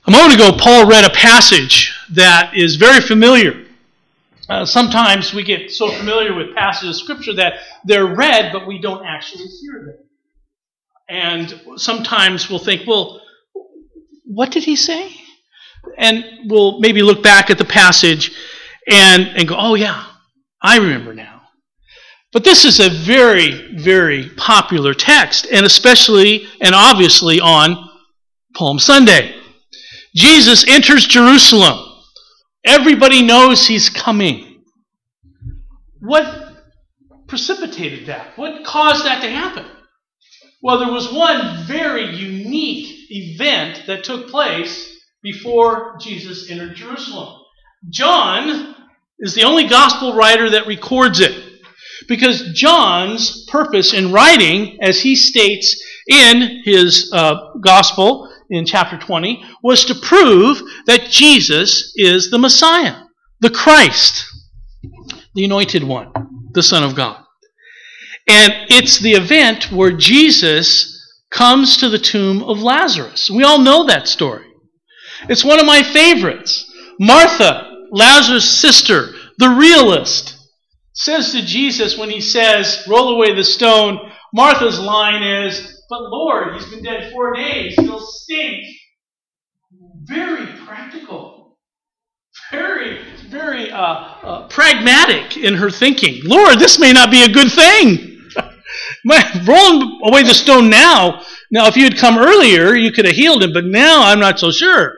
A moment ago, Paul read a passage that is very familiar. Sometimes we get so familiar with passages of Scripture that they're read, but we don't actually hear them. And sometimes we'll think, well, what did he say? And we'll maybe look back at the passage and go, oh yeah, I remember now. But this is a very, very popular text, and especially and obviously on Palm Sunday. Jesus enters Jerusalem. Everybody knows he's coming. What precipitated that? What caused that to happen? Well, there was one very unique event that took place before Jesus entered Jerusalem. John is the only gospel writer that records it, because John's purpose in writing, as he states in his gospel in chapter 20, was to prove that Jesus is the Messiah, the Christ, the Anointed One, the Son of God. And it's the event where Jesus comes to the tomb of Lazarus. We all know that story. It's one of my favorites. Martha, Lazarus' sister, the realist, says to Jesus when he says, roll away the stone, Martha's line is, but Lord, he's been dead 4 days, he'll stink. Very practical. Very, very pragmatic in her thinking. Lord, this may not be a good thing. Rolling away the stone now, if you had come earlier, you could have healed him, but now I'm not so sure.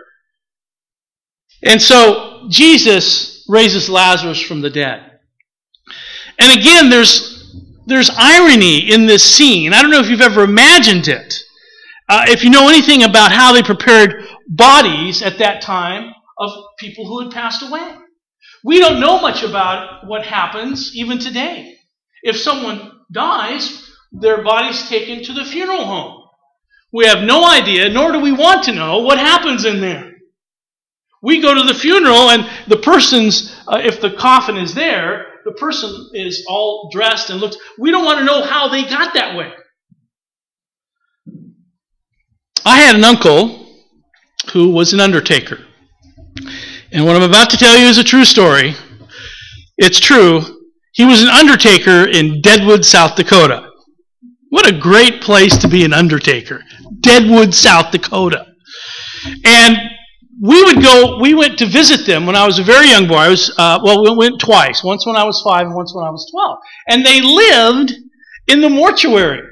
And so Jesus raises Lazarus from the dead. And again, there's irony in this scene. I don't know if you've ever imagined it. If you know anything about how they prepared bodies at that time of people who had passed away. We don't know much about what happens even today. If someone dies, their body's taken to the funeral home. We have no idea, nor do we want to know, what happens in there. We go to the funeral, and the person's, if the coffin is there, the person is all dressed and looks. We don't want to know how they got that way. I had an uncle who was an undertaker. And what I'm about to tell you is a true story. It's true. He was an undertaker in Deadwood, South Dakota. What a great place to be an undertaker. Deadwood, South Dakota. And we went to visit them when I was a very young boy. We went twice. Once when I was 5 and once when I was 12. And they lived in the mortuary.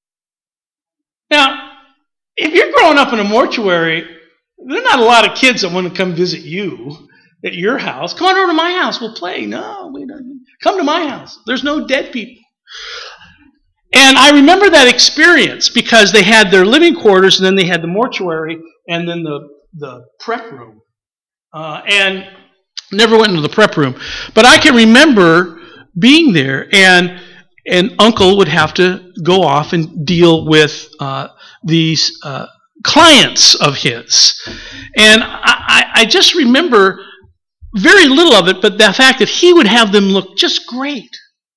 Now, if you're growing up in a mortuary, there are not a lot of kids that want to come visit you at your house. Come on over to my house. We'll play. No, we don't. Come to my house. There's no dead people. And I remember that experience because they had their living quarters and then they had the mortuary and then the prep room. And never went into the prep room. But I can remember being there and Uncle would have to go off and deal with these clients of his. And I just remember very little of it, but the fact that he would have them look just great.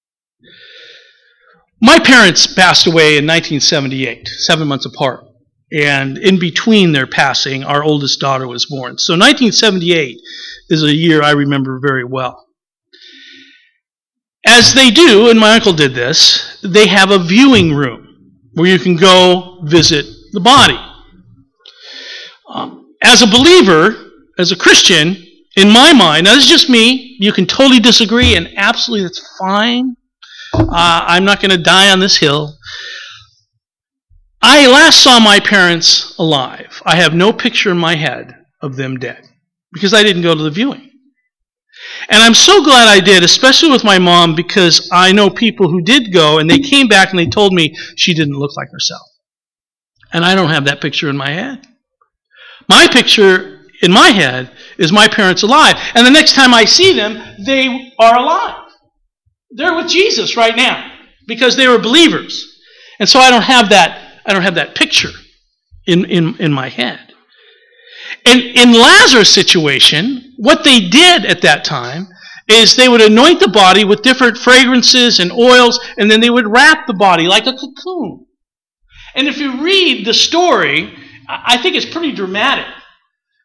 My parents passed away in 1978, 7 months apart. And in between their passing, our oldest daughter was born. So 1978 is a year I remember very well. As they do, and my uncle did this, they have a viewing room where you can go visit the body. As a believer, as a Christian, in my mind, now this is just me, you can totally disagree, and absolutely that's fine. I'm not going to die on this hill. I last saw my parents alive. I have no picture in my head of them dead because I didn't go to the viewing. And I'm so glad I did, especially with my mom, because I know people who did go and they came back and they told me she didn't look like herself. And I don't have that picture in my head. My picture in my head is my parents alive. And the next time I see them, they are alive. They're with Jesus right now because they were believers. And so I don't have that picture in my head. And in Lazarus' situation, what they did at that time is they would anoint the body with different fragrances and oils, and then they would wrap the body like a cocoon. And if you read the story, I think it's pretty dramatic.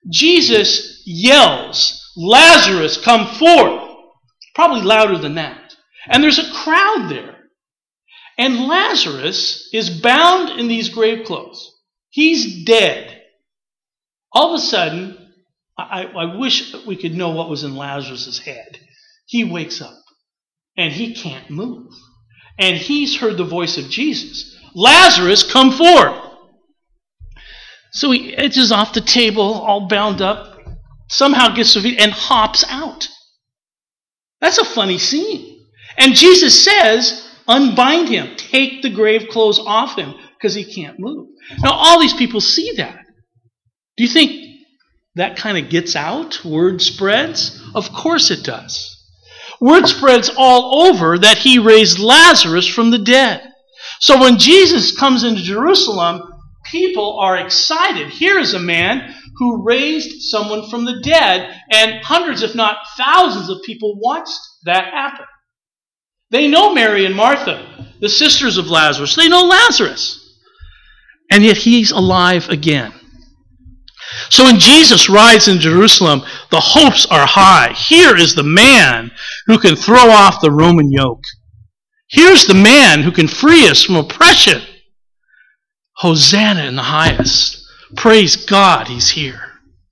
Jesus yells, "Lazarus, come forth." Probably louder than that. And there's a crowd there. And Lazarus is bound in these grave clothes. He's dead. All of a sudden, I wish we could know what was in Lazarus' head. He wakes up and he can't move. And he's heard the voice of Jesus. "Lazarus, come forth." So he edges off the table, all bound up, somehow gets to his feet and hops out. That's a funny scene. And Jesus says, "Unbind him. Take the grave clothes off him," because he can't move. Now, all these people see that. Do you think that kind of gets out? Word spreads? Of course it does. Word spreads all over that he raised Lazarus from the dead. So when Jesus comes into Jerusalem, people are excited. Here is a man who raised someone from the dead, and hundreds, if not thousands of people watched that happen. They know Mary and Martha, the sisters of Lazarus. They know Lazarus. And yet he's alive again. So when Jesus rides in Jerusalem, the hopes are high. Here is the man who can throw off the Roman yoke. Here's the man who can free us from oppression. Hosanna in the highest. Praise God, he's here.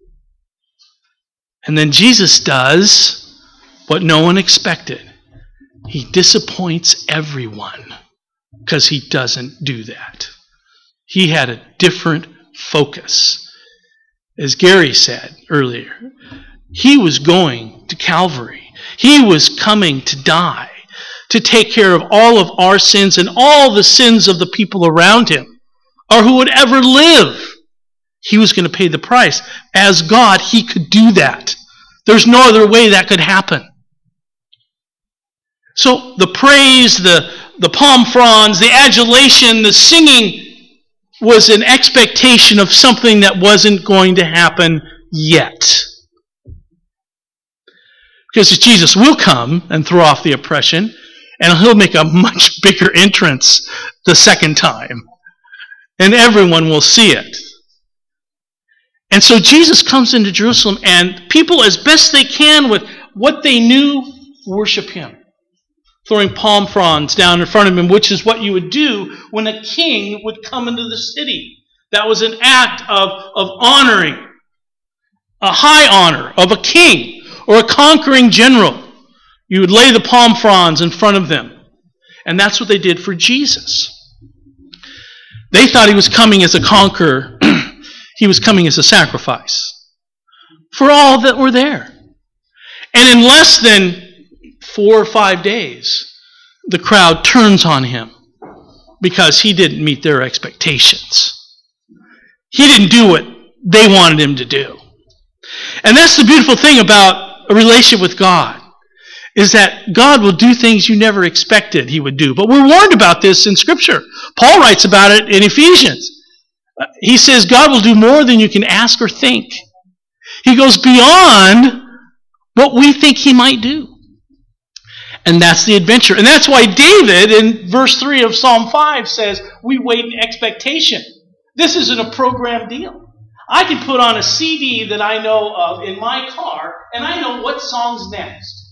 And then Jesus does what no one expected. He disappoints everyone because he doesn't do that. He had a different focus. As Gary said earlier, he was going to Calvary. He was coming to die, to take care of all of our sins and all the sins of the people around him, or who would ever live. He was going to pay the price. As God, he could do that. There's no other way that could happen. So the praise, the palm fronds, the adulation, the singing was an expectation of something that wasn't going to happen yet. Because Jesus will come and throw off the oppression, and he'll make a much bigger entrance the second time. And everyone will see it. And so Jesus comes into Jerusalem, and people, as best they can with what they knew, worship him. Throwing palm fronds down in front of him, which is what you would do when a king would come into the city. That was an act of honoring, a high honor of a king or a conquering general. You would lay the palm fronds in front of them. And that's what they did for Jesus. They thought he was coming as a conqueror. He was coming as a sacrifice for all that were there. And in less than 4 or 5 days, the crowd turns on him because he didn't meet their expectations. He didn't do what they wanted him to do. And that's the beautiful thing about a relationship with God, is that God will do things you never expected he would do. But we're warned about this in Scripture. Paul writes about it in Ephesians. He says God will do more than you can ask or think. He goes beyond what we think he might do. And that's the adventure. And that's why David in verse 3 of Psalm 5 says, we wait in expectation. This isn't a programmed deal. I can put on a CD that I know of in my car, and I know what song's next.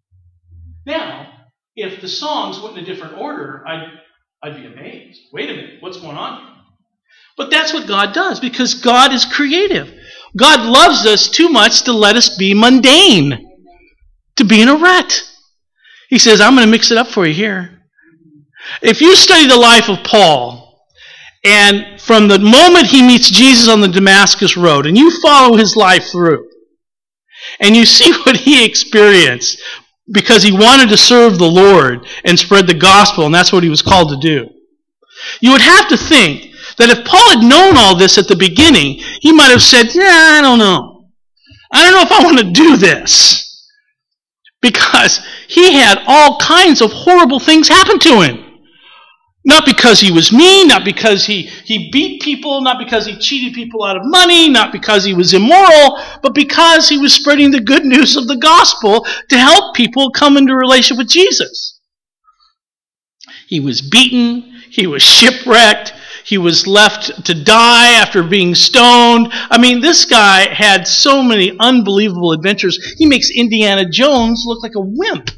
Now, if the songs went in a different order, I'd be amazed. Wait a minute, what's going on here? But that's what God does, because God is creative. God loves us too much to let us be mundane, to be in a rut. He says, I'm going to mix it up for you here. If you study the life of Paul, and from the moment he meets Jesus on the Damascus Road, and you follow his life through, and you see what he experienced, because he wanted to serve the Lord and spread the gospel, and that's what he was called to do, you would have to think that if Paul had known all this at the beginning, he might have said, I don't know. I don't know if I want to do this. Because he had all kinds of horrible things happen to him. Not because he was mean, not because he beat people, not because he cheated people out of money, not because he was immoral, but because he was spreading the good news of the gospel to help people come into a relationship with Jesus. He was beaten, he was shipwrecked, He was left to die after being stoned. I mean, this guy had so many unbelievable adventures. He makes Indiana Jones look like a wimp.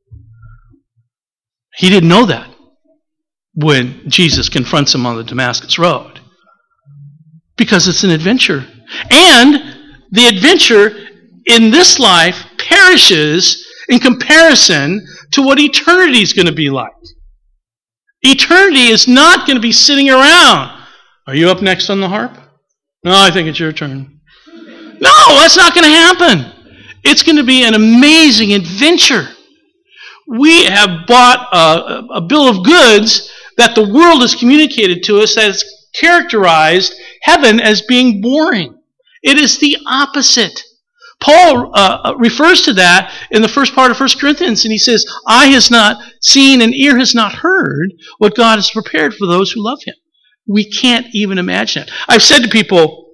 He didn't know that when Jesus confronts him on the Damascus Road. Because it's an adventure. And the adventure in this life perishes in comparison to what eternity is going to be like. Eternity is not going to be sitting around. Are you up next on the harp? No, I think it's your turn. No, that's not going to happen. It's going to be an amazing adventure. We have bought a bill of goods that the world has communicated to us that has characterized heaven as being boring. It is the opposite. Paul refers to that in the first part of 1 Corinthians, and he says, eye has not seen and ear has not heard what God has prepared for those who love him. We can't even imagine it. I've said to people,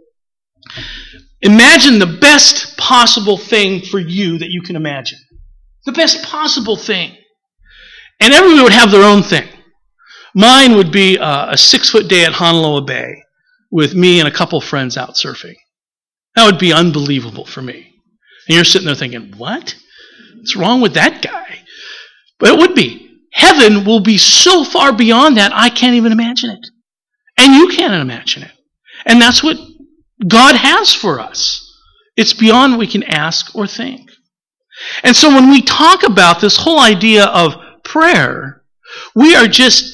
imagine the best possible thing for you that you can imagine. The best possible thing. And everyone would have their own thing. Mine would be a 6-foot day at Honolulu Bay with me and a couple friends out surfing. That would be unbelievable for me. And you're sitting there thinking, what? What's wrong with that guy? But it would be. Heaven will be so far beyond that, I can't even imagine it. And you can't imagine it. And that's what God has for us. It's beyond what we can ask or think. And so when we talk about this whole idea of prayer, we're just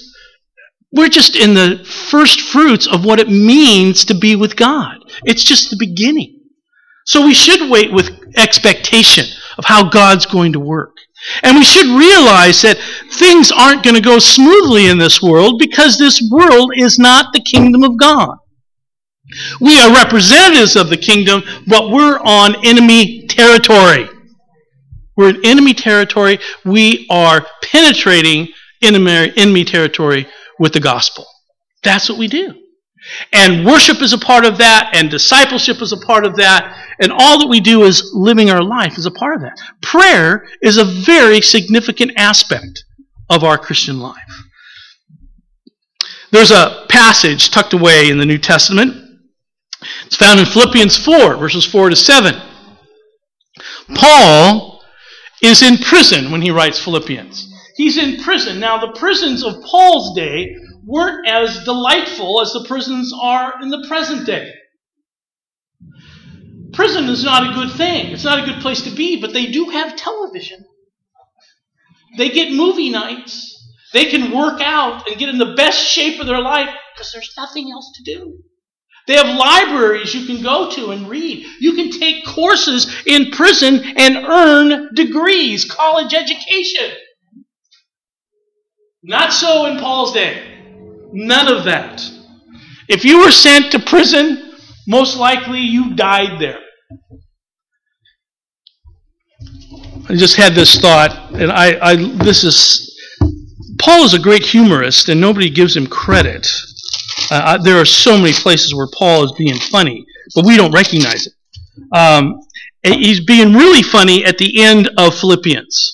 in the first fruits of what it means to be with God. It's just the beginning. So we should wait with expectation of how God's going to work. And we should realize that things aren't going to go smoothly in this world because this world is not the kingdom of God. We are representatives of the kingdom, but we're on enemy territory. We're in enemy territory. We are penetrating enemy territory with the gospel. That's what we do. And worship is a part of that, and discipleship is a part of that, and all that we do is living our life is a part of that. Prayer is a very significant aspect of our Christian life. There's a passage tucked away in the New Testament. It's found in Philippians 4, verses 4 to 7. Paul is in prison when he writes Philippians. He's in prison. Now, the prisons of Paul's day weren't as delightful as the prisons are in the present day. Prison is not a good thing. It's not a good place to be, but they do have television. They get movie nights. They can work out and get in the best shape of their life because there's nothing else to do. They have libraries you can go to and read. You can take courses in prison and earn degrees, college education. Not so in Paul's day. None of that. If you were sent to prison, most likely you died there. I just had this thought, and Paul is a great humorist, and nobody gives him credit. There are so many places where Paul is being funny, but we don't recognize it. He's being really funny at the end of Philippians.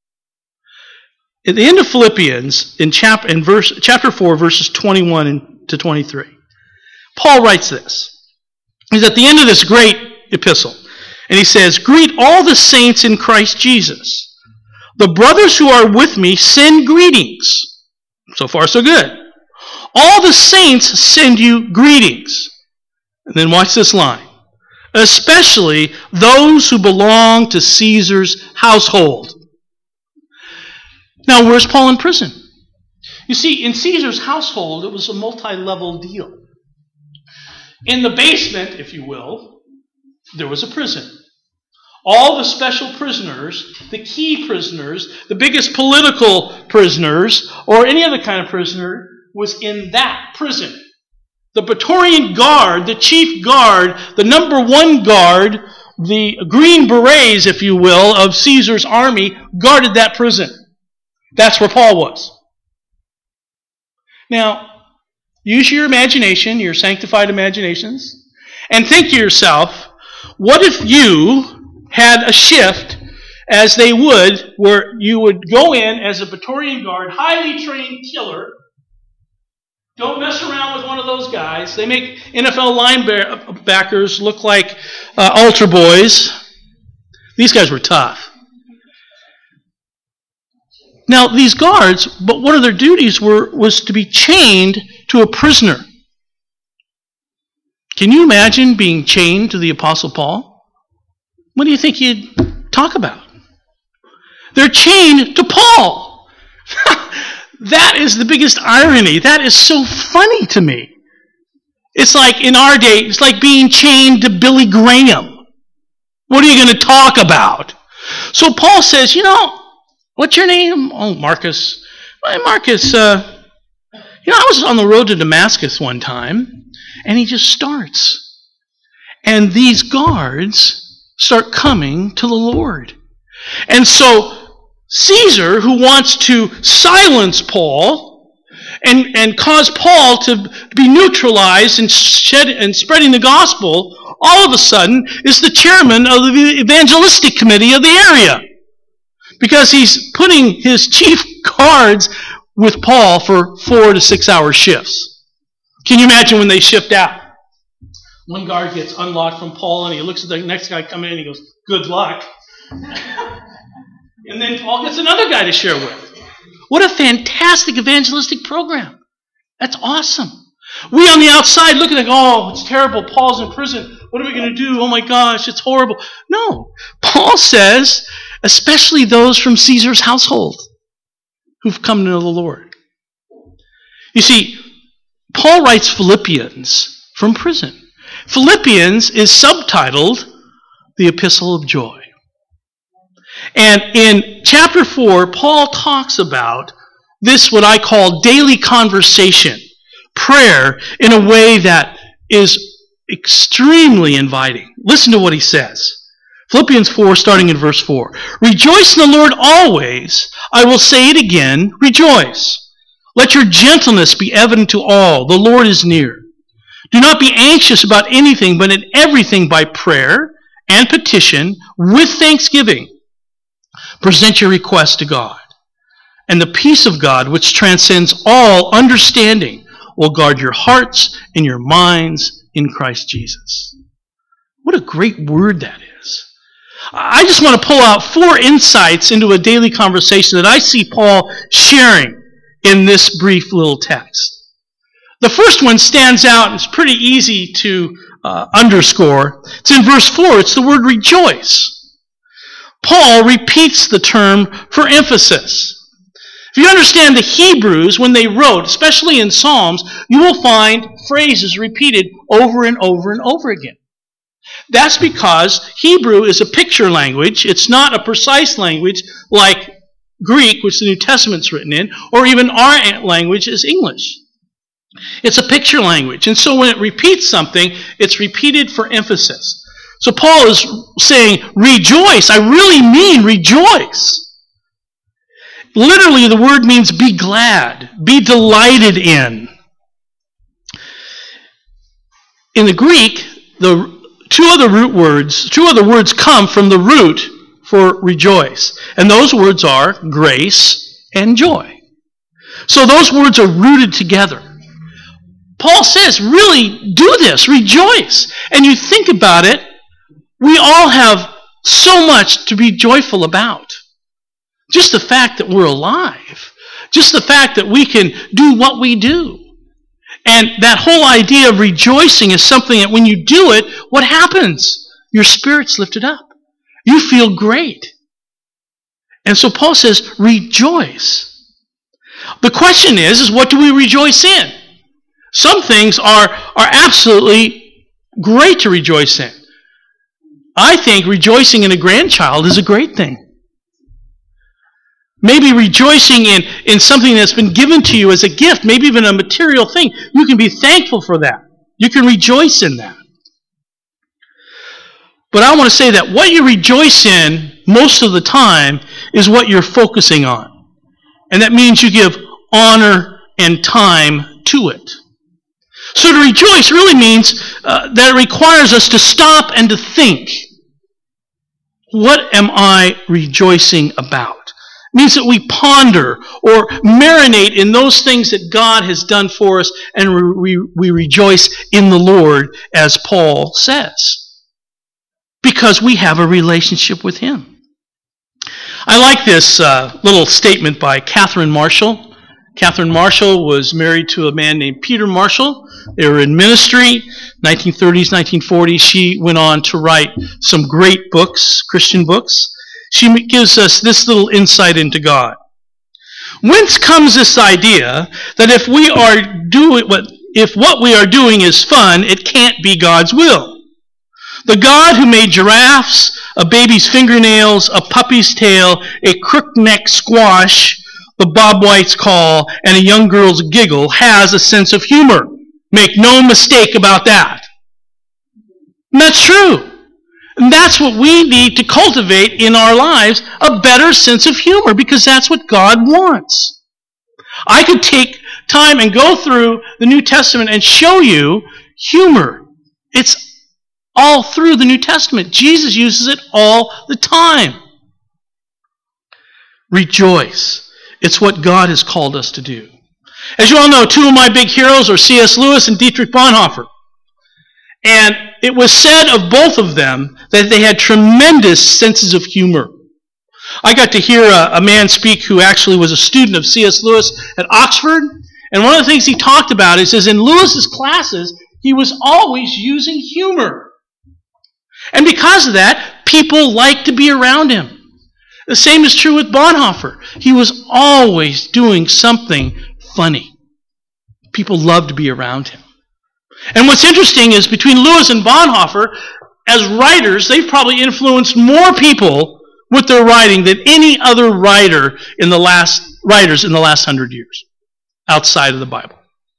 At the end of Philippians, in chapter 4, verses 21 to 23, Paul writes this. He's at the end of this great epistle, and he says, "Greet all the saints in Christ Jesus. The brothers who are with me send greetings." So far, so good. "All the saints send you greetings." And then watch this line. "Especially those who belong to Caesar's household." Now, where's Paul in prison? You see, in Caesar's household, it was a multi-level deal. In the basement, if you will, there was a prison. All the special prisoners, the key prisoners, the biggest political prisoners, or any other kind of prisoner, was in that prison. The Praetorian Guard, the chief guard, the number one guard, the Green Berets, if you will, of Caesar's army, guarded that prison. That's where Paul was. Now, use your imagination, your sanctified imaginations, and think to yourself, what if you had a shift as they would, where you would go in as a Praetorian Guard, highly trained killer, Don't mess around with one of those guys. They make NFL linebackers look like altar boys. These guys were tough. Now, these guards, but one of their duties was to be chained to a prisoner. Can you imagine being chained to the Apostle Paul? What do you think he'd talk about? They're chained to Paul. That is the biggest irony. That is so funny to me. It's like in our day, it's like being chained to Billy Graham. What are you going to talk about? So Paul says, what's your name? Oh, Marcus. Hey, Marcus, I was on the road to Damascus one time, and he just starts. And these guards start coming to the Lord. And so Caesar, who wants to silence Paul and cause Paul to be neutralized and spreading the gospel, all of a sudden is the chairman of the evangelistic committee of the area. Because he's putting his chief guards with Paul for 4 to 6 hour shifts. Can you imagine when they shift out? One guard gets unlocked from Paul and he looks at the next guy coming in and he goes, good luck. And then Paul gets another guy to share with. What a fantastic evangelistic program. That's awesome. We on the outside look at it, oh, it's terrible. Paul's in prison. What are we going to do? Oh my gosh, it's horrible. No. Paul says, especially those from Caesar's household who've come to know the Lord. You see, Paul writes Philippians from prison. Philippians is subtitled the Epistle of Joy. And in chapter 4, Paul talks about this, what I call daily conversation, prayer, in a way that is extremely inviting. Listen to what he says. Philippians 4, starting in verse 4. Rejoice in the Lord always. I will say it again, rejoice. Let your gentleness be evident to all. The Lord is near. Do not be anxious about anything, but in everything by prayer and petition, with thanksgiving, present your requests to God. And the peace of God, which transcends all understanding, will guard your hearts and your minds in Christ Jesus. What a great word that is. I just want to pull out 4 insights into a daily conversation that I see Paul sharing in this brief little text. The first one stands out and it's pretty easy to underscore. It's in verse 4. It's the word rejoice. Paul repeats the term for emphasis. If you understand the Hebrews, when they wrote, especially in Psalms, you will find phrases repeated over and over and over again. That's because Hebrew is a picture language. It's not a precise language like Greek, which the New Testament's written in, or even our language is English. It's a picture language. And so when it repeats something, it's repeated for emphasis. So Paul is saying, rejoice. I really mean rejoice. Literally, the word means be glad, be delighted in. In the Greek, the two other words come from the root for rejoice. And those words are grace and joy. So those words are rooted together. Paul says, really do this, rejoice. And you think about it, we all have so much to be joyful about. Just the fact that we're alive. Just the fact that we can do what we do. And that whole idea of rejoicing is something that when you do it, what happens? Your spirit's lifted up. You feel great. And so Paul says, rejoice. The question is what do we rejoice in? Some things are absolutely great to rejoice in. I think rejoicing in a grandchild is a great thing. Maybe rejoicing in something that's been given to you as a gift, maybe even a material thing. You can be thankful for that. You can rejoice in that. But I want to say that what you rejoice in most of the time is what you're focusing on. And that means you give honor and time to it. So to rejoice really means that it requires us to stop and to think. What am I rejoicing about? It means that we ponder or marinate in those things that God has done for us, and we rejoice in the Lord, as Paul says, because we have a relationship with Him. I like this little statement by Catherine Marshall. Catherine Marshall was married to a man named Peter Marshall. They were in ministry, 1930s, 1940s. She went on to write some great books, Christian books. She gives us this little insight into God. Whence comes this idea that if what we are doing is fun, it can't be God's will? The God who made giraffes, a baby's fingernails, a puppy's tail, a crook-neck squash, the Bob White's call, and a young girl's giggle has a sense of humor. Make no mistake about that. And that's true. And that's what we need to cultivate in our lives, a better sense of humor, because that's what God wants. I could take time and go through the New Testament and show you humor. It's all through the New Testament. Jesus uses it all the time. Rejoice. It's what God has called us to do. As you all know, two of my big heroes are C.S. Lewis and Dietrich Bonhoeffer. And it was said of both of them that they had tremendous senses of humor. I got to hear a man speak who actually was a student of C.S. Lewis at Oxford. And one of the things he talked about is in Lewis's classes, he was always using humor. And because of that, people liked to be around him. The same is true with Bonhoeffer. He was always doing something funny. People loved to be around him. And what's interesting is between Lewis and Bonhoeffer, as writers, they've probably influenced more people with their writing than any other writers in the last 100 years outside of the Bible.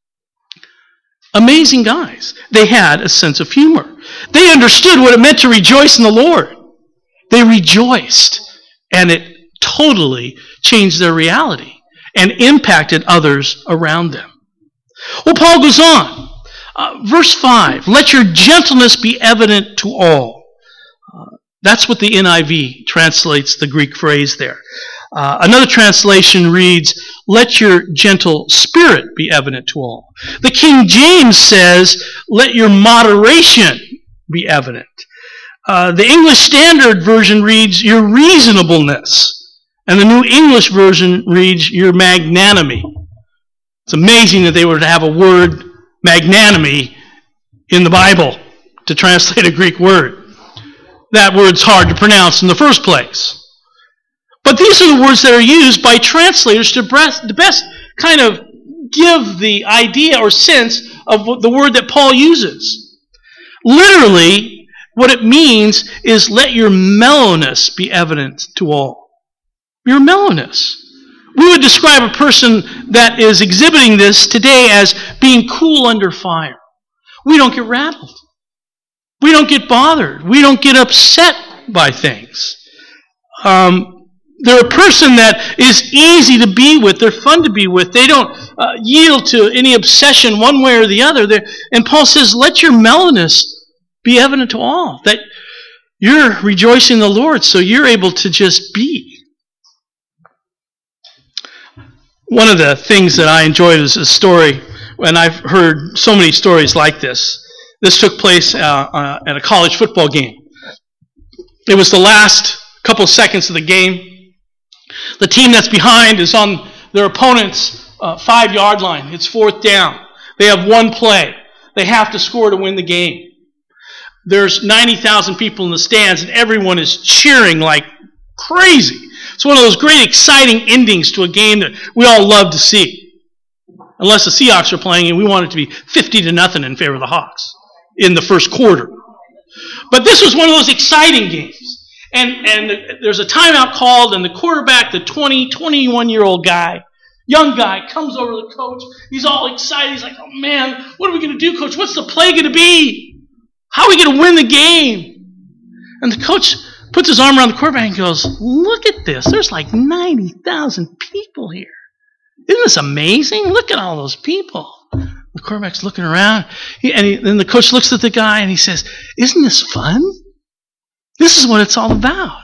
Amazing guys. They had a sense of humor. They understood what it meant to rejoice in the Lord. They rejoiced. And it totally changed their reality and impacted others around them. Well, Paul goes on. Verse 5, let your gentleness be evident to all. That's what the NIV translates the Greek phrase there. Another translation reads, let your gentle spirit be evident to all. The King James says, let your moderation be evident. The English Standard Version reads, your reasonableness. And the New English Version reads, your magnanimity. It's amazing that they were to have a word, magnanimity, in the Bible to translate a Greek word. That word's hard to pronounce in the first place. But these are the words that are used by translators to best kind of give the idea or sense of the word that Paul uses. Literally, what it means is let your mellowness be evident to all. Your mellowness. We would describe a person that is exhibiting this today as being cool under fire. We don't get rattled. We don't get bothered. We don't get upset by things. They're a person that is easy to be with. They're fun to be with. They don't yield to any obsession one way or the other. And Paul says, let your mellowness be evident to all. That you're rejoicing in the Lord, so you're able to just be. One of the things that I enjoyed is a story, and I've heard so many stories like this. This took place at a college football game. It was the last couple of seconds of the game. The team that's behind is on their opponent's 5-yard line. It's 4th down. They have one play. They have to score to win the game. There's 90,000 people in the stands, and everyone is cheering like crazy. It's one of those great, exciting endings to a game that we all love to see. Unless the Seahawks are playing, and we want it to be 50-0 in favor of the Hawks in the first quarter. But this was one of those exciting games. And there's a timeout called, and the quarterback, the 21-year-old guy, young guy, comes over to the coach. He's all excited. He's like, oh man, what are we going to do, coach? What's the play going to be? How are we going to win the game? And the coach puts his arm around the quarterback and goes, look at this. There's like 90,000 people here. Isn't this amazing? Look at all those people. The quarterback's looking around. Then the coach looks at the guy and he says, isn't this fun? This is what it's all about.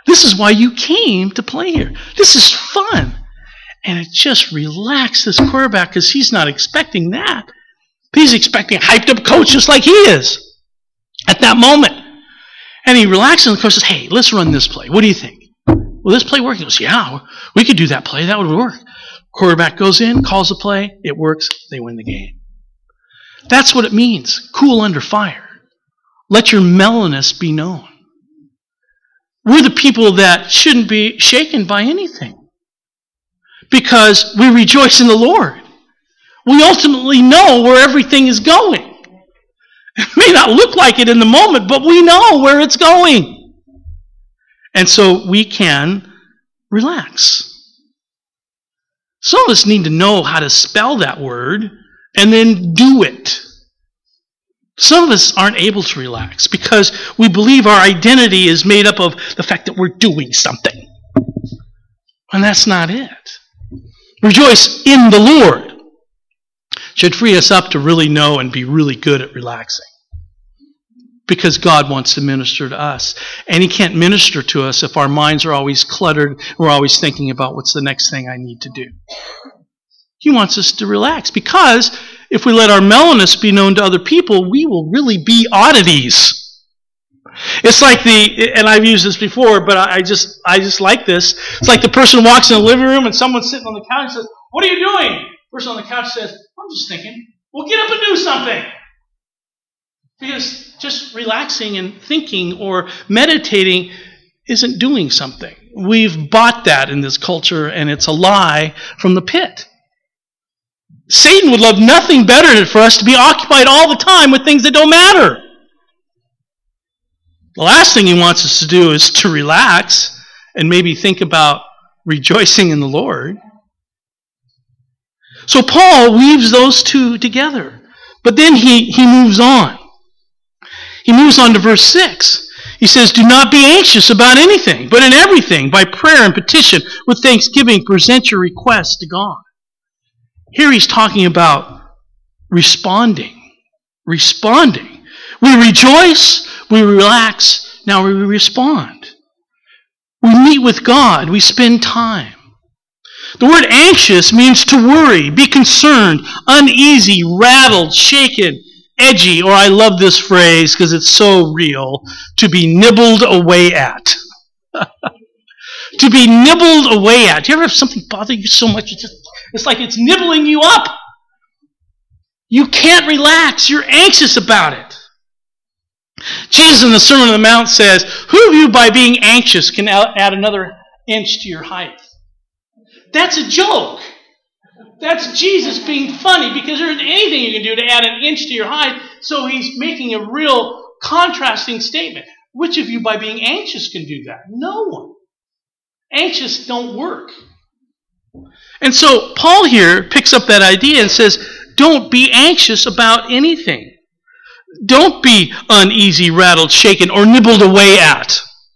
This is why you came to play here. This is fun. And it just relaxed this quarterback because he's not expecting that. He's expecting a hyped up coach just like he is at that moment. And he relaxes and the coach says, hey, let's run this play. What do you think? Will this play work? He goes, yeah, we could do that play. That would work. Quarterback goes in, calls the play. It works. They win the game. That's what it means. Cool under fire. Let your mellowness be known. We're the people that shouldn't be shaken by anything because we rejoice in the Lord. We ultimately know where everything is going. It may not look like it in the moment, but we know where it's going. And so we can relax. Some of us need to know how to spell that word and then do it. Some of us aren't able to relax because we believe our identity is made up of the fact that we're doing something. And that's not it. Rejoice in the Lord should free us up to really know and be really good at relaxing. Because God wants to minister to us. And He can't minister to us if our minds are always cluttered. We're always thinking about what's the next thing I need to do. He wants us to relax. Because if we let our mellowness be known to other people, we will really be oddities. It's like and I've used this before, but I just like this. It's like the person walks in the living room and someone's sitting on the couch and says, what are you doing? The person on the couch says, I'm just thinking. Well, get up and do something. Because just relaxing and thinking or meditating isn't doing something. We've bought that in this culture, and it's a lie from the pit. Satan would love nothing better than for us to be occupied all the time with things that don't matter. The last thing he wants us to do is to relax and maybe think about rejoicing in the Lord. So Paul weaves those two together. But then he moves on. He moves on to verse 6. He says, do not be anxious about anything, but in everything, by prayer and petition, with thanksgiving, present your requests to God. Here he's talking about responding. Responding. We rejoice, we relax, now we respond. We meet with God, we spend time. The word anxious means to worry, be concerned, uneasy, rattled, shaken, edgy, or I love this phrase because it's so real, to be nibbled away at. To be nibbled away at. Do you ever have something bother you so much? It's like it's nibbling you up. You can't relax. You're anxious about it. Jesus in the Sermon on the Mount says, who of you by being anxious can add another inch to your height? That's a joke. That's Jesus being funny because there isn't anything you can do to add an inch to your height. So he's making a real contrasting statement. Which of you by being anxious can do that? No one. Anxious don't work. And so Paul here picks up that idea and says, don't be anxious about anything. Don't be uneasy, rattled, shaken, or nibbled away at.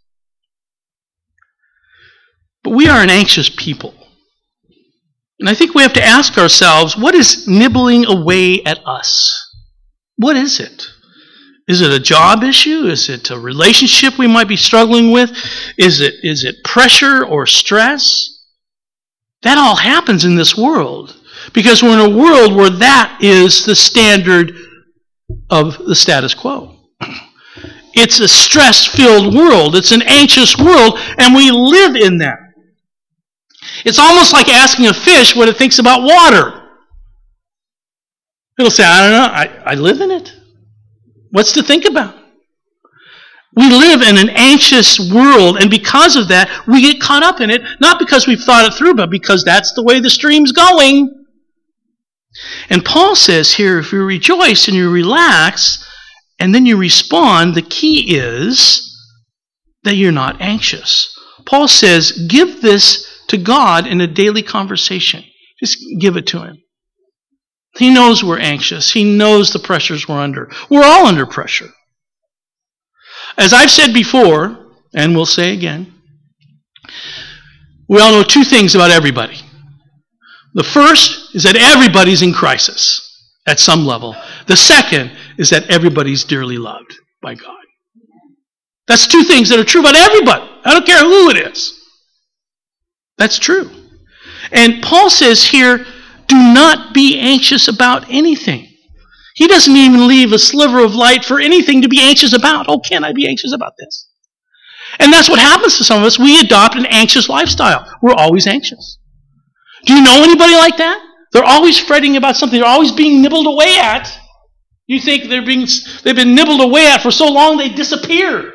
But we are an anxious people. And I think we have to ask ourselves, what is nibbling away at us? What is it? Is it a job issue? Is it a relationship we might be struggling with? Is it pressure or stress? That all happens in this world because we're in a world where that is the standard of the status quo. It's a stress-filled world. It's an anxious world, and we live in that. It's almost like asking a fish what it thinks about water. It'll say, I don't know, I live in it. What's to think about? We live in an anxious world, and because of that, we get caught up in it, not because we've thought it through, but because that's the way the stream's going. And Paul says here, if you rejoice and you relax, and then you respond, the key is that you're not anxious. Paul says, give this to God in a daily conversation. Just give it to Him. He knows we're anxious. He knows the pressures we're under. We're all under pressure. As I've said before, and we'll say again, we all know two things about everybody. The first is that everybody's in crisis at some level. The second is that everybody's dearly loved by God. That's two things that are true about everybody. I don't care who it is. That's true. And Paul says here, do not be anxious about anything. He doesn't even leave a sliver of light for anything to be anxious about. Oh, can I be anxious about this? And that's what happens to some of us. We adopt an anxious lifestyle. We're always anxious. Do you know anybody like that? They're always fretting about something. They're always being nibbled away at. You think they've been nibbled away at for so long they disappear.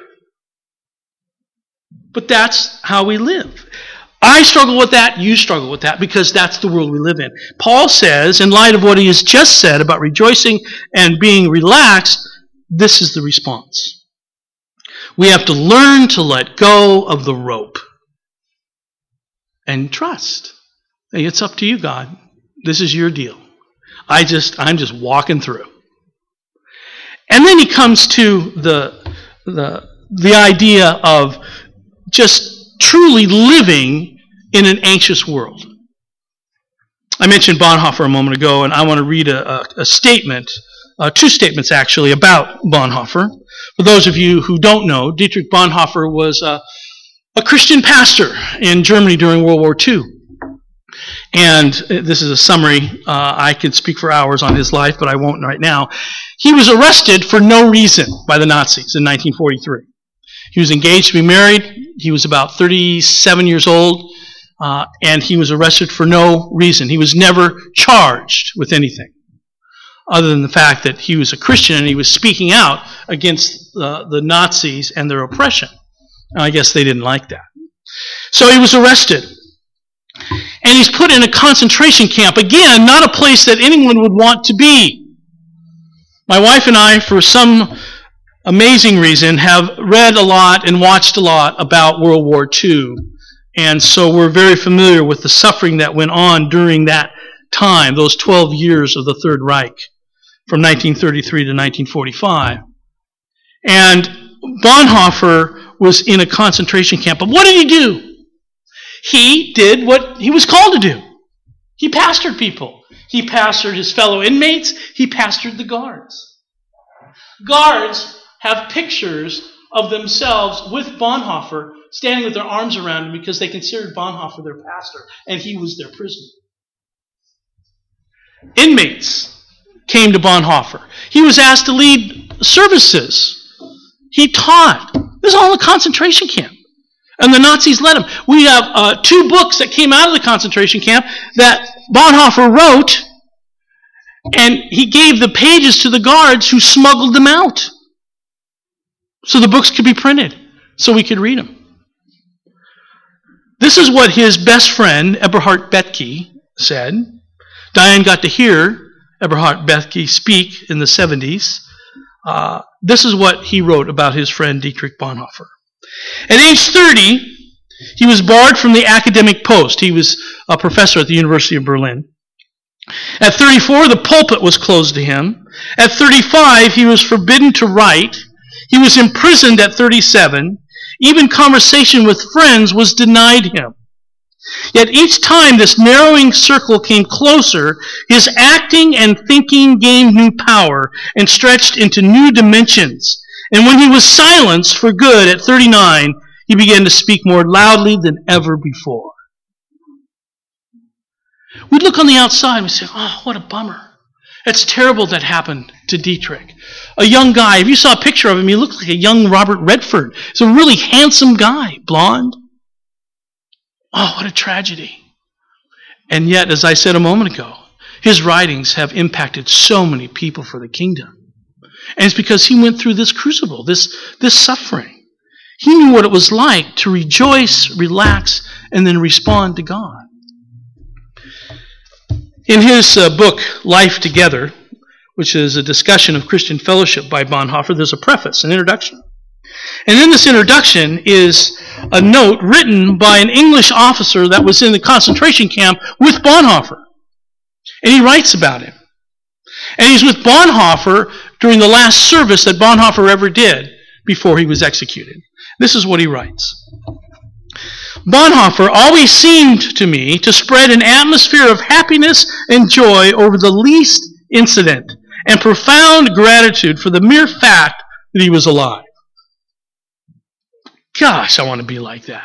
But that's how we live. I struggle with that, you struggle with that, because that's the world we live in. Paul says, in light of what he has just said about rejoicing and being relaxed, this is the response. We have to learn to let go of the rope and trust. Hey, it's up to you, God. This is your deal. I'm just walking through. And then he comes to the idea of just truly living in an anxious world. I mentioned Bonhoeffer a moment ago, and I want to read a statement, two statements actually, about Bonhoeffer. For those of you who don't know, Dietrich Bonhoeffer was a Christian pastor in Germany during World War II. And this is a summary. I could speak for hours on his life, but I won't right now. He was arrested for no reason by the Nazis in 1943. He was engaged to be married. He was about 37 years old, and he was arrested for no reason. He was never charged with anything other than the fact that he was a Christian and he was speaking out against the Nazis and their oppression. And I guess they didn't like that. So he was arrested. And he's put in a concentration camp. Again, not a place that anyone would want to be. My wife and I, for some amazing reason, have read a lot and watched a lot about World War II. And so we're very familiar with the suffering that went on during that time, those 12 years of the Third Reich, from 1933 to 1945. And Bonhoeffer was in a concentration camp. But what did he do? He did what he was called to do. He pastored people. He pastored his fellow inmates. He pastored the guards. Guards have pictures of themselves with Bonhoeffer standing with their arms around him because they considered Bonhoeffer their pastor and he was their prisoner. Inmates came to Bonhoeffer. He was asked to lead services. He taught. This is all a concentration camp. And the Nazis let him. We have 2 books that came out of the concentration camp that Bonhoeffer wrote, and he gave the pages to the guards who smuggled them out. So the books could be printed, so we could read them. This is what his best friend, Eberhard Bethge, said. Diane got to hear Eberhard Bethge speak in the 70s. This is what he wrote about his friend Dietrich Bonhoeffer. At age 30, he was barred from the academic post. He was a professor at the University of Berlin. At 34, the pulpit was closed to him. At 35, he was forbidden to write. He was imprisoned at 37. Even conversation with friends was denied him. Yet each time this narrowing circle came closer, his acting and thinking gained new power and stretched into new dimensions. And when he was silenced for good at 39, he began to speak more loudly than ever before. We'd look on the outside and we'd say, oh, what a bummer. It's terrible that happened to Dietrich. A young guy, if you saw a picture of him, he looked like a young Robert Redford. He's a really handsome guy, blonde. Oh, what a tragedy. And yet, as I said a moment ago, his writings have impacted so many people for the kingdom. And it's because he went through this crucible, this suffering. He knew what it was like to rejoice, relax, and then respond to God. In his book, Life Together, which is a discussion of Christian fellowship by Bonhoeffer, there's a preface, an introduction. And in this introduction is a note written by an English officer that was in the concentration camp with Bonhoeffer. And he writes about him. And he's with Bonhoeffer during the last service that Bonhoeffer ever did before he was executed. This is what he writes. Bonhoeffer always seemed to me to spread an atmosphere of happiness and joy over the least incident and profound gratitude for the mere fact that he was alive. Gosh, I want to be like that.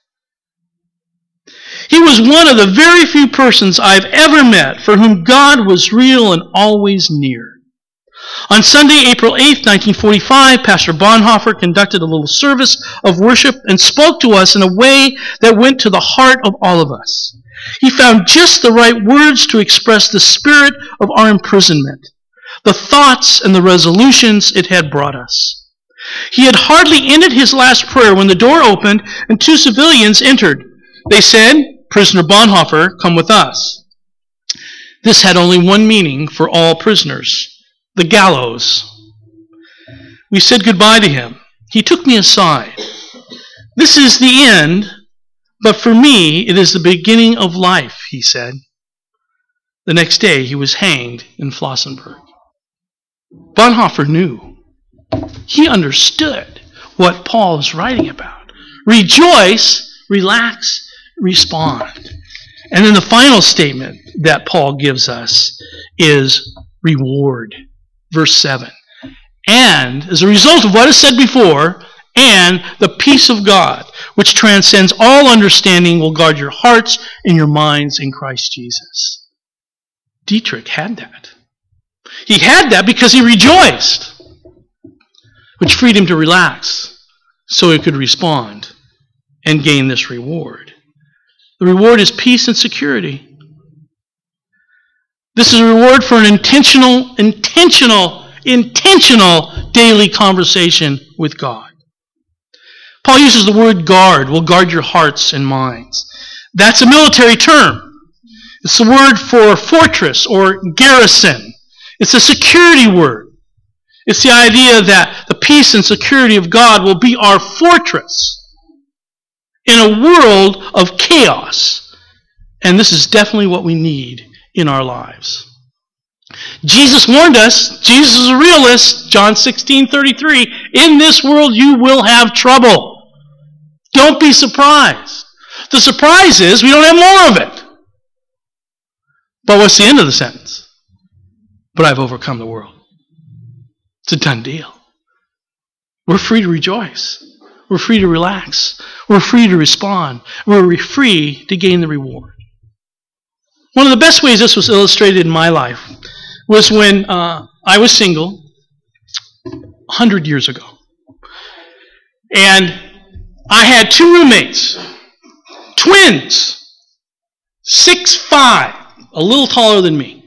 He was one of the very few persons I've ever met for whom God was real and always near. On Sunday, April 8th, 1945, Pastor Bonhoeffer conducted a little service of worship and spoke to us in a way that went to the heart of all of us. He found just the right words to express the spirit of our imprisonment, the thoughts and the resolutions it had brought us. He had hardly ended his last prayer when the door opened and two civilians entered. They said, "Prisoner Bonhoeffer, come with us." This had only one meaning for all prisoners: the gallows. We said goodbye to him. He took me aside. "This is the end, but for me it is the beginning of life," he said. The next day he was hanged in Flossenburg. Bonhoeffer knew. He understood what Paul is writing about. Rejoice, relax, respond. And then the final statement that Paul gives us is reward. Verse 7. And, as a result of what is said before, and the peace of God, which transcends all understanding, will guard your hearts and your minds in Christ Jesus. Dietrich had that. He had that because he rejoiced, which freed him to relax so he could respond and gain this reward. The reward is peace and security. This is a reward for an intentional daily conversation with God. Paul uses the word guard, will guard your hearts and minds. That's a military term. It's the word for fortress or garrison. It's a security word. It's the idea that the peace and security of God will be our fortress in a world of chaos. And this is definitely what we need in our lives. Jesus warned us, Jesus is a realist, John 16:33, in this world you will have trouble. Don't be surprised. The surprise is we don't have more of it. But what's the end of the sentence? But I've overcome the world. It's a done deal. We're free to rejoice. We're free to relax. We're free to respond. We're free to gain the reward. One of the best ways this was illustrated in my life was when I was single 100 years ago. And I had two roommates, twins, 6'5", a little taller than me.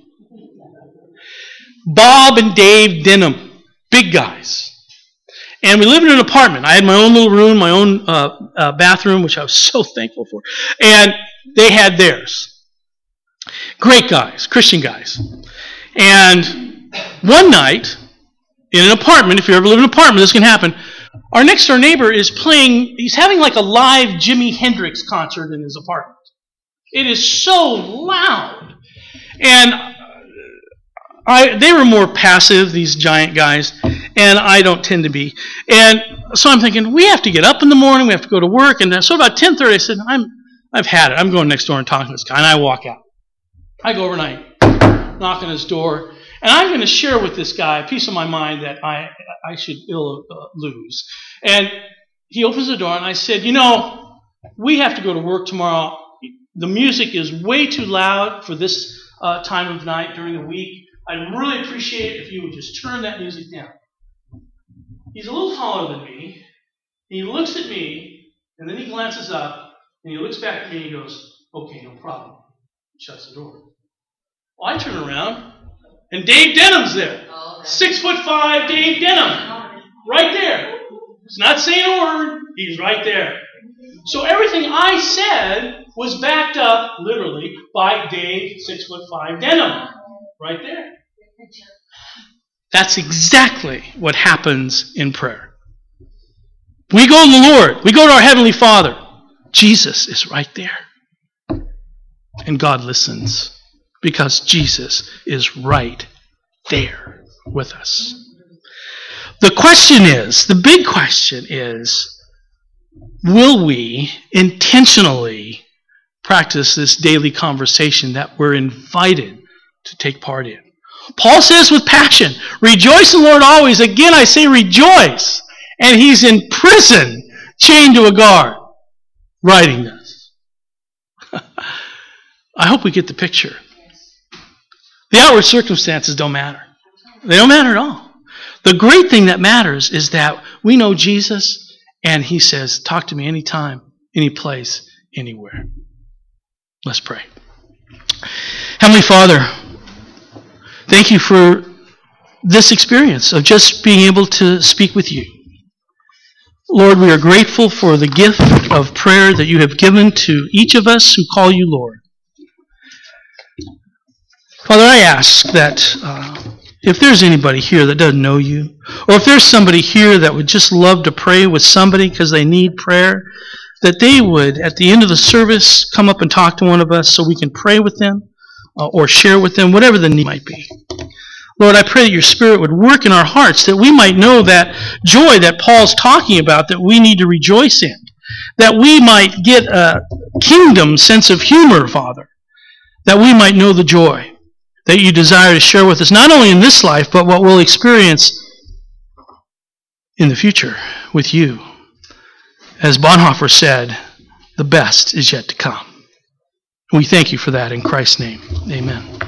Bob and Dave Denham, big guys. And we lived in an apartment. I had my own little room, my own bathroom, which I was so thankful for. And they had theirs. Great guys, Christian guys. And one night, in an apartment, if you ever live in an apartment, this can happen, our next door neighbor is playing, he's having like a live Jimi Hendrix concert in his apartment. It is so loud. And they were more passive, these giant guys, and I don't tend to be. And so I'm thinking, we have to get up in the morning, we have to go to work. And so about 10:30, I said, I've had it. I'm going next door and talking to this guy. And I walk out. I go overnight, knock on his door, and I'm going to share with this guy a piece of my mind that I should lose. And he opens the door, and I said, we have to go to work tomorrow. The music is way too loud for this time of night during the week. I'd really appreciate it if you would just turn that music down. He's a little taller than me. He looks at me, and then he glances up, and he looks back at me, and he goes, "Okay, no problem." Shuts the door. Well, I turn around, and Dave Denham's there. 6'5" Dave Denham. Right there. He's not saying a word. He's right there. So everything I said was backed up, literally, by Dave 6'5" Denham. Right there. That's exactly what happens in prayer. We go to the Lord. We go to our Heavenly Father. Jesus is right there. And God listens because Jesus is right there with us. The big question is, will we intentionally practice this daily conversation that we're invited to take part in? Paul says with passion, rejoice in the Lord always. Again, I say rejoice. And he's in prison chained to a guard, writing this. I hope we get the picture. The outward circumstances don't matter. They don't matter at all. The great thing that matters is that we know Jesus, and he says, talk to me anytime, any place, anywhere. Let's pray. Heavenly Father, thank you for this experience of just being able to speak with you. Lord, we are grateful for the gift of prayer that you have given to each of us who call you Lord. Father, I ask that if there's anybody here that doesn't know you, or if there's somebody here that would just love to pray with somebody because they need prayer, that they would, at the end of the service, come up and talk to one of us so we can pray with them or share with them, whatever the need might be. Lord, I pray that your Spirit would work in our hearts, that we might know that joy that Paul's talking about, that we need to rejoice in, that we might get a kingdom sense of humor, Father, that we might know the joy that you desire to share with us, not only in this life, but what we'll experience in the future with you. As Bonhoeffer said, the best is yet to come. We thank you for that in Christ's name. Amen.